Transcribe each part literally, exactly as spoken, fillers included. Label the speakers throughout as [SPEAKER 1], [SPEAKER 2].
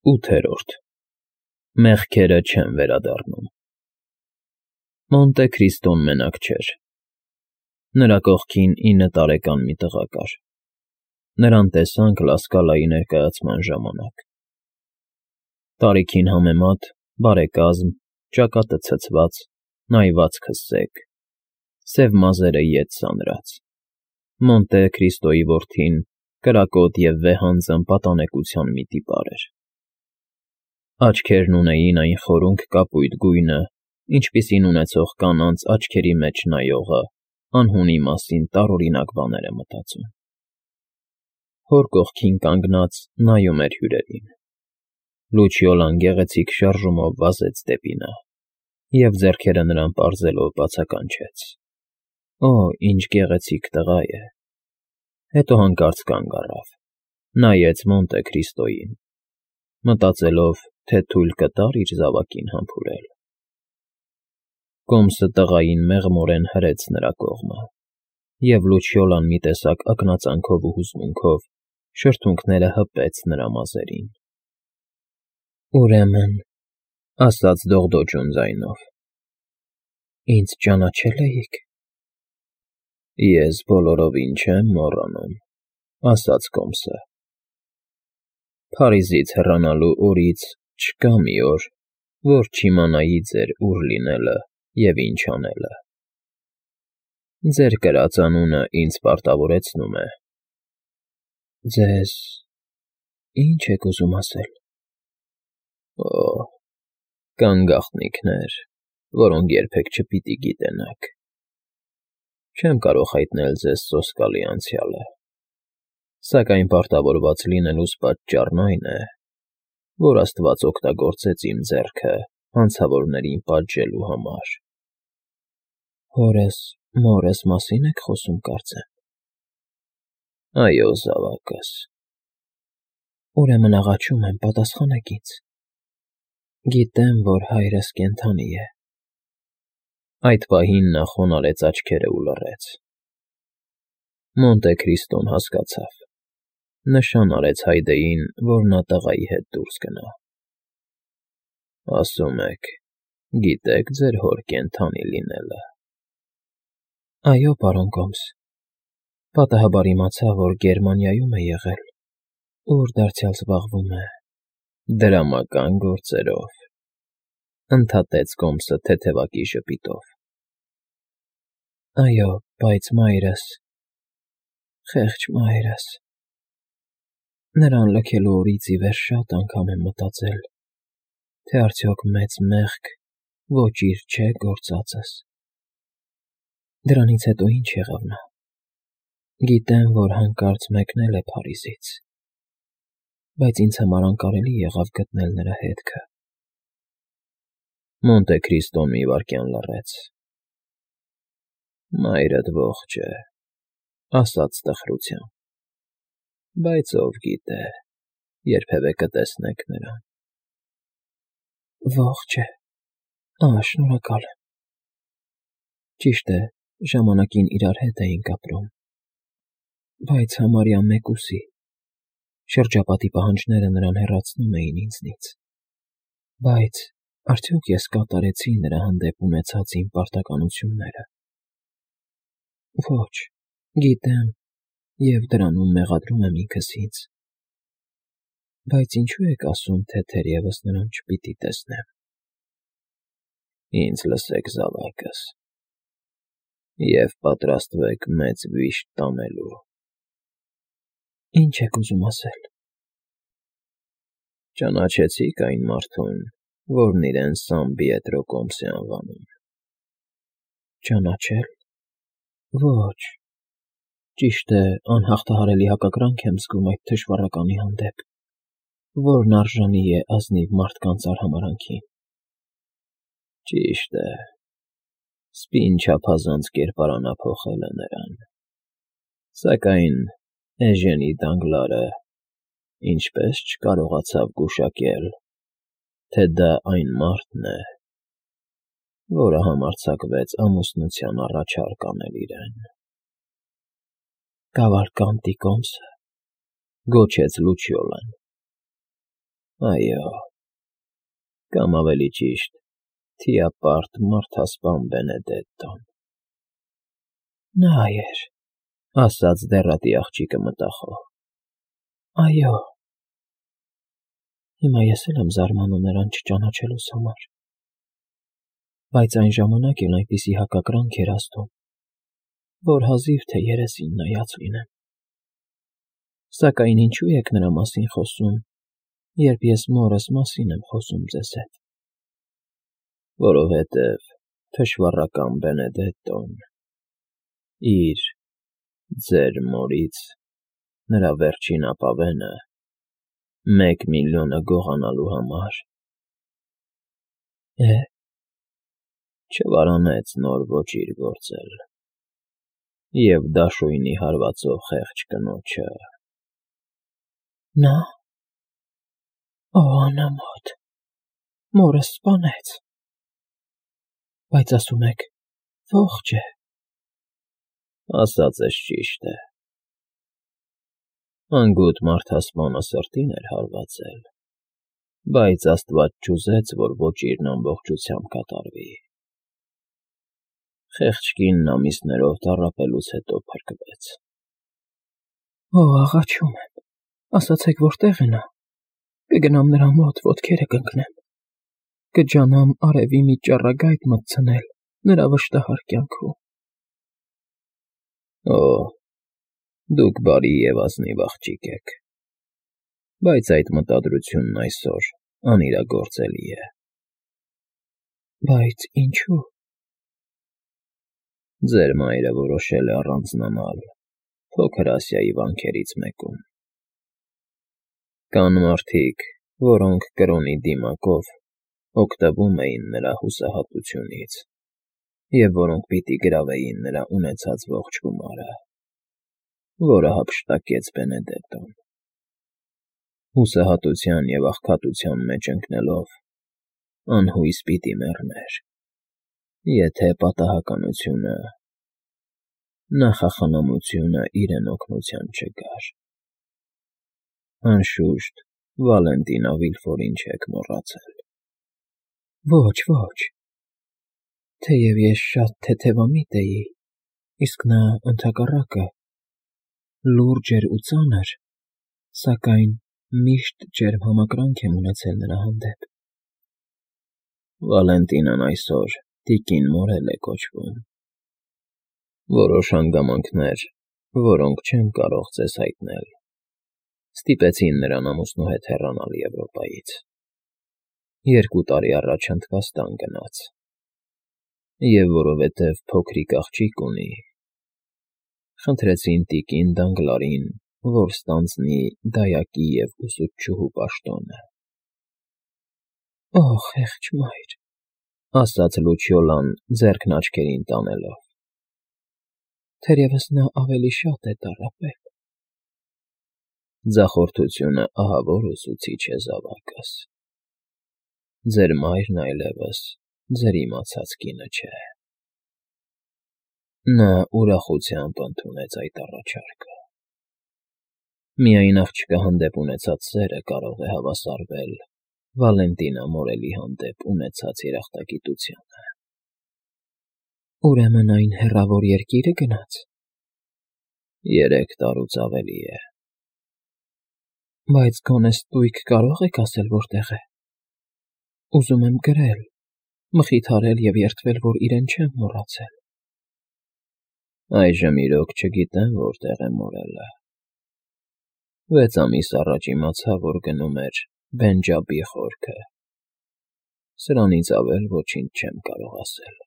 [SPEAKER 1] ութերորդ Մեղքերը չեն վերադառնում։ Մոնտե Քրիստոն մենակ չէր։ Նրա կողքին ինը տարեկան մի տղա կար։ Նրան տեսանք Լա Սկալայի ներկայացման ժամանակ։ Տարիքին համեմատ բարեկազմ, ճակատը ցցված, նայվածքը սեկ, սև մազերը ետ սանրած։ Մոնտե Քրիստոյի որդին կրակոտ և վեհանձն պատանեկության մի տիպար էր։ Աչքերն ունեին այն խորունգ կապույտ գույնը, ինչպիսին ունեցող կանանց աչքերի մեջ նայողը անհունի մասին տարօրինակ բաներ է մտածում։ Հոր կողքին կանգնած նայում էր հյուրերին։ Լուչիոլան գեղեցիկ շարժումով վազեց դեպի նա, և ձեռքերը նրան պարզելով բացականչեց. «Օ, ինչ գեղեցիկ տղա է»։ Հետո հանկարծ կանգ առավ, նայեց Մոնտե Քրիստոյին, մտածելով, թե թույլ կտա՞ր իր զավակին համբուրել։ Կոմսը տղային մեղմորեն հրեց նրա կողմը, և Լուչիոլան մի տեսակ ակնածանքով ու հուզմունքով շրթունքները հպեց նրա մազերին։ «Ուրեմն,֊ ասաց դողդոջուն ձայնով,֊ ինձ ճանաչե՞լ էիք»։ «Ես բոլորովին չեմ մոռանում,֊ ասաց Կոմսը։ Փարիզից հեռանալու օրից չկա մի օր, որ չիմանայի ձեր ուր լինելը և ինչ անելը։ Ձեր կրած անունը ինձ պարտավորեցնում է»։ «Ձեզ ի՞նչ եք ուզում ասել»։ «Օ, կան գաղտնիքներ, որոնք երբեք չպիտի գիտենաք։ Չեմ կարող հայտնել ձեզ սոսկալի անցյալը, սակայն պարտավորված լինելուս պատճառն այն է, որ աստված օգտագործեց իմ ձեռքը հանցավորներին պատժելու համար»։ «Հորս, մորս մասի՞ն եք խոսում, կարծեմ»։ «Այո, զավակս»։ «Ուրեմն աղաչում եմ, պատասխանեք ինձ։ Գիտեմ, որ հայրս կենդանի է»։ Այդ պահին նա խոնարհեց աչքերը ու լռեց։ Մոնտե Քրիստոն հասկացավ։ Նշան արեց Հայդեին, որ նա տղայի հետ դուրս գնա։ «Ասում եք, գիտեք ձեր հոր կենդանի լինելը»։ «Այո, պարոն Կոմս, պատահաբար իմացա, որ Գերմանիայում է եղել, ուր դարձյալ զբաղվում է դրամական գործերով», ընդհատեց Կոմսը թեթևակի ժպիտով։ «Այո, բայց մայրս… խեղճ մայրս… Նրան լքելու օրից ի վեր շատ անգամ եմ մտածել, թե արդյոք մեծ մեղք ոչ իր չէ գործածս։ Դրանից հետո ի՞նչ եղավ նա։ Գիտեմ, որ հանկարծ մեկնել է Փարիզից, բայց ինձ համար անկարելի եղավ գտնել նրա հետքը»։ Մոնտե Քրիստոն մի վայրկյան լռեց։ «Մայրդ ողջ է,֊ ասաց տխրությամբ,֊ բայց ով գիտե, երբևէ կտեսնեք նրան»։ «Ողջ է… Ահա, շնորհակալ եմ։ Ճիշտ է, ժամանակին իրար հետ էինք ապրում, բայց համարյա մեկուսի, շրջապատի պահանջները նրան հեռացնում էին ինձնից։ Բայց արդյոք ես կատարեցի՞ նրա հանդեպ ունեցած իմ պարտականությունները։ Ոչ, գիտեմ և դրանում մեղադրում եմ ինքս ինձ։ Բայց ինչո՞ւ եք ասում, թե թերևս նրան չպիտի տեսնեմ։ Ինձ լսեք, զավակս, և պատրաստվեք մեծ վիշտ տանելու»։ «Ի՞նչ եք ուզում ասել»։ «Ճանաչեցի՞ք այն մարդուն, որն իրեն Սան Պիետրո Կոմս է անվանում»։ «Ճանաչել… Ոչ… Ճիշտ է, անհաղթահարելի հակակրանք եմ զգում այդ թշվառականի հանդեպ, որն արժանի է ազնիվ մարդկանց արհամարհանքին»։ «Ճիշտ է, սպին չափազանց կերպարանափոխել է նրան, սակայն Էժենի Դանգլարը ինչպես չկարողացավ գուշակել, թե դա այն մարդն է, որը համարձակվեց ամուսնության առաջարկ անել իրեն»։ «Կավալկանտի Կոմսը…֊ գոչեց Լուչիոլան։ Այո, կամ ավելի ճիշտ, թիապարտ մարդասպան Բենեդետտոն։ Նա էր, ասաց դեռատի աղջիկը մտախոհ։ Այո։ Հիմա ես էլ եմ զարմանում նրան չճանաչելուս համար, բայց այն ժամանակ էլ այնպիսի հակակրանք էր ազդում, որ հազիվ թե երեսին նայած լինեմ։ Սակայն ինչու եք նրա մասին խոսում, երբ ես մորս մասին եմ խոսում ձեզ հետ։ Որովհետև թշվառական Բենեդետտոն իր ձեր մորից նրա վերջին ապավենը մեկ միլիոնը գողանալու համար է, չվարանեց նոր ոճիր գործել, և դաշույնի հարվածով խեղճ կնոջը… Նա… Օ, անամոթ, մորս սպանեց, բայց ասում եք, ողջ է… Ասածս ճիշտ է… Անգութ մարդասպանը սրտին էր հարվածել, բայց աստված չուզեց, որ ոճիրն ամբողջությամբ կատարվի… Խեղճ կինն ամիսներով տառապելուց հետո փրկվեց… Օ, աղաչում եմ, ասացեք որտե՞ղ է նա, կգնամ նրա մոտ, ոտքերը կընկնեմ, կջանամ արևի մի ճառագայթ մտցնել նրա վշտահար կյանքում… Օ, դուք բարի և ազնիվ աղջիկ եք, բայց այդ մտադրությունն այսօր անիրագործելի է… Բայց ինչո՞ւ… Ձեր մայրը որոշել է առանձնանալ Փոքր Ասիայի վանքերից մեկում… Կան մարդիկ, որոնք կրոնի դիմակով օգտվում էին նրա հուսահատությունից և որոնք պիտի գրավեին նրա ունեցած ողջ գումարը, որը հափշտակեց Բենեդետտոն… Հուսահատության և աղքատության մեջ ընկնելով, անհույս պիտի մեռներ, եթե պատահականությունը, նախախնամությունը իրեն օգնության չգար… Անշուշտ, Վալենտինա Վիլֆորին չեք մոռացել… Ոչ, ոչ… Թեև ես շատ թեթևամիտ էի, իսկ նա, ընդհակառակը, լուրջ էր ու ծանր, սակայն միշտ ջերմ համակրանք եմ ունեցել նրա հանդեպ… Վալենտինան այսօր տիկին Մորել է կոչվում… Որոշ հանգամանքներ, որոնք չեմ կարող ձեզ հայտնել, ստիպեցին նրան ամուսնու հետ հեռանալ Եվրոպայից… Երկու տարի առաջ Հնդկաստան գնաց… Եվ որովհետև փոքրիկ աղջիկ ունի, խնդրեցին տիկին Դանգլարին, որ ստանձնի դայակի և ուսուցչուհու պաշտոնը… Օ, խեղճ մայր, ասաց Լուչիոլան ձեռքն աչքերին տանելով… Թերևս նա ավելի շատ է տառապել… Ձախորդությունը ահավոր ուսուցիչ է, զավակս… Ձեր մայրն այլևս ձեր իմացած կինը չէ… Նա ուրախությամբ ընդունեց այդ առաջարկը… Միայն աղջկա հանդեպ ունեցած սերը կարող է հավասարվել Վալենտինա Մորելի հանդեպ ունեցած երախտագիտությանը… Ուրեմն այն հեռավոր երկիր է գնաց… Երեք տարուց ավելի է… Բայց գոնե ստույգ կարո՞ղ եք ասել որտեղ է… Ուզում եմ գրել, մխիթարել և երդվել, որ իրեն չեմ մոռացել… Այժմ իրոք չգիտեմ որտեղ է Մորելը… Վեց ամիս առաջ իմացա, որ գնում էր Բենջաբի խորքը… Սրանից ավել ոչինչ չեմ կարող ասել…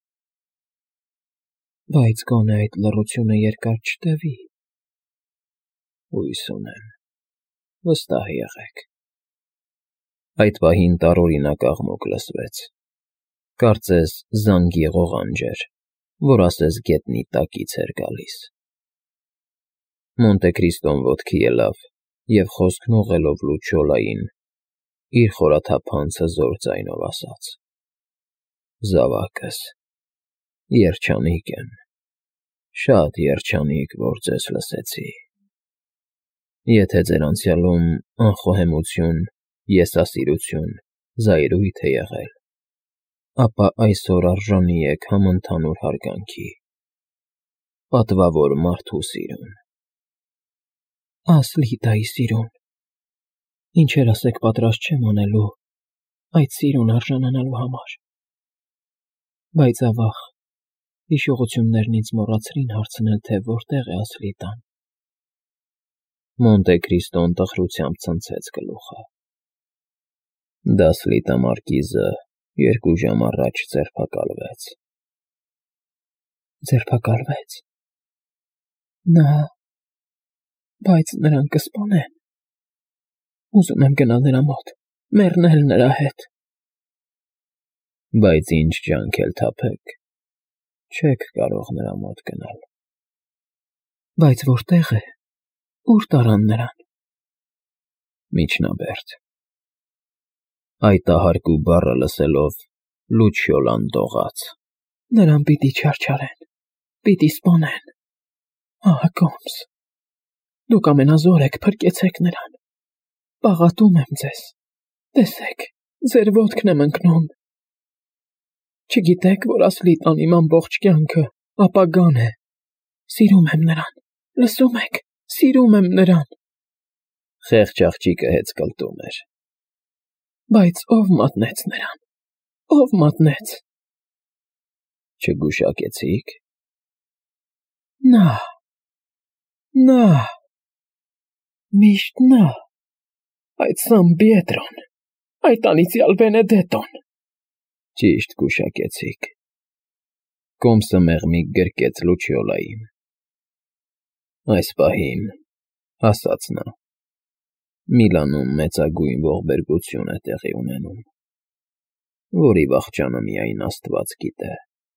[SPEAKER 1] Բայց գոնե այդ լռությունը երկար չտևի… Հույս ունեմ… Վստահ եղեք… Այդ պահին տարօրինակ աղմուկ լսվեց… Կարծես զանգի ղողանջ էր, որ ասես գետնի տակից էր գալիս… Մոնտե Քրիստոն ոտքի ելավ և խոսքն ուղղելով Լուչիոլային, իր խորաթափ անձը զոր ձայնով ասաց. Զավակս, երջանիկ եմ, շատ երջանիկ, որ ձեզ լսեցի… Եթե ձեր անցյալում անխոհեմություն եսասիրություն, զայրույթ է եղել, ապա այսօր արժանի եք համընդհանուր հարգանքի, պատվավոր մարդու սիրուն։
[SPEAKER 2] Ասլիտայի սիրուն, ինչեր ասեք պատրաստ չեմ անելու այդ սիրուն արժանանալու համար, բայց ավաղ հիշողություններն ինձ մոռացրին հարցնել, թե որտեղ է Ասլիտան։
[SPEAKER 1] Մոնտե Քրիստոն տխրությամբ ցնցեց գլուխը։ Դասլիտա մարկիզը երկու ժամ առաջ ձերբակալվեց։
[SPEAKER 2] Ձերբակալվեց։ Նա… Բայց նրան կսպանեն։ Ուզում եմ գնալ նրա մոտ, մեռնել նրա հետ։
[SPEAKER 1] Բայց ինչ ջանք էլ թափեք, չեք կարող նրա մոտ գնալ։
[SPEAKER 2] Բայց որտեղ է, ուր տարան նրան։
[SPEAKER 1] Միջնաբերդ։ Այդ ահարկու բառը լսելով Լուչիոլան դողաց։
[SPEAKER 2] Նրան պիտի չարչարեն, պիտի սպանեն։ Ահա կոմս։ Դուք ամենազոր եք, փրկեցեք նրան։ Պաղատում եմ ձեզ։ Տեսեք, ձեր ոտքն եմ ընկնում։ Չգիտեք, որ Ասլիտան իմ ամբողջ կյանքը, ապագան է։ Սիրում եմ նրան, լսում եք, սիրում եմ նրան։
[SPEAKER 1] Խեղճ աղջիկը հեծկլտում էր։
[SPEAKER 2] Բայց ով մատնեց նրան, ով մատնեց։
[SPEAKER 1] Չգուշակեցիք։
[SPEAKER 2] Նա… Նա… Միշտ նա… Այդ Սան Պիետրոն, այդ անիծյալ Բենեդետոն։
[SPEAKER 1] Ճիշտ գուշակեցիք։ Կոմսը մեղմիկ գրկեց Լուչիոլային։ Այս պահին, ասաց նա, Միլանում մեծագույն ողբերգություն է տեղի ունենում, որի վախճանը միայն Աստված գիտե։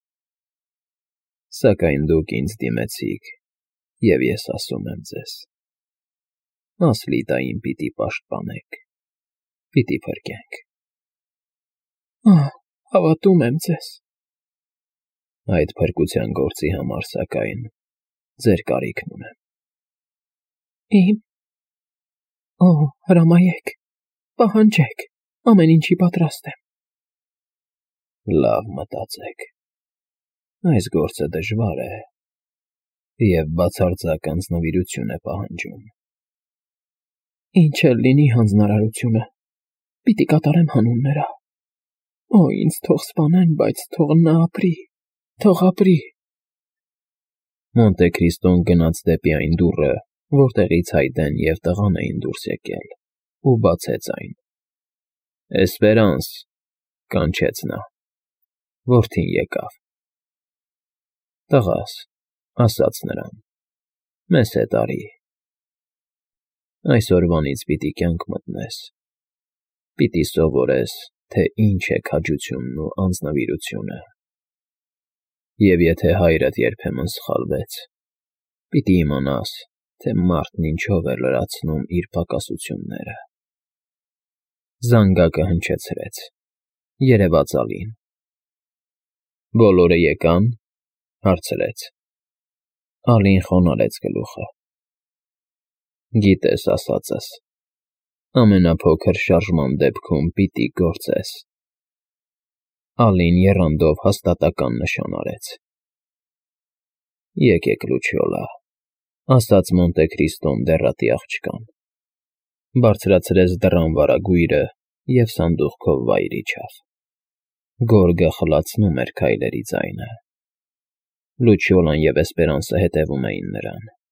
[SPEAKER 1] Սակայն դուք ինձ դիմեցիք, և ես ասում եմ ձեզ. Ասլիտային պիտի պաշտպանեք, պիտի փրկենք։
[SPEAKER 2] Ահ, հավատում եմ ձեզ։
[SPEAKER 1] Այդ փրկության գործի համար, սակայն, ձեր կարիքն ունեմ։
[SPEAKER 2] Իմ… Օ, հրամայեք, պահանջեք, ամեն ինչի պատրաստ եմ։
[SPEAKER 1] Լավ մտածեք։ Այս գործը դժվար է և բացարձակ անձնվիրություն է պահանջում։
[SPEAKER 2] Ինչ էլ լինի հանձնարարությունը, պիտի կատարեմ հանուն նրա։ Օ, ինձ թող սպանեն, բայց թող նա ապրի, թող ապրի։
[SPEAKER 1] Մոնտե Քրիստոն գնաց դեպի այն դուռը, որտեղից Հայդեն և տղան էին դուրս եկել, ու բացեց այն։ Էսպերանս, կանչեց նա։ Որդին եկավ։ Տղաս, ասաց նրան, մեզ հետ արի։ Այսօրվանից պիտի կյանք մտնես, պիտի սովորես, թե ինչ է քաջությունն ու անձնվիրությունը։ Եվ եթե հայրդ երբեմն սխալվեց, պիտի իմանաս, թե մարդն ինչով է լրացնում իր պակասությունները։ Զանգակը հնչեցրեց, երևաց Ալին։ Բոլորը եկան, հարցրեց։ Ալին խոնարհեց գլուխը։ Գիտես ասածս, ամենափոքր շարժման դեպքում պիտի գործես։ Ալին եռանդով հաստատական նշան արեց։ Եկեք, Լուչիոլա, ասաց Մոնտե Քրիստոն դեռատի աղջկան։ Բարձրացրեց դռան վարագույրը և սանդուղքով վայր իջավ։ Գորգը խլացնում էր քայլերի ձայնը։ Լուչիոլան և Էսպերանսը հետևում էին նրան։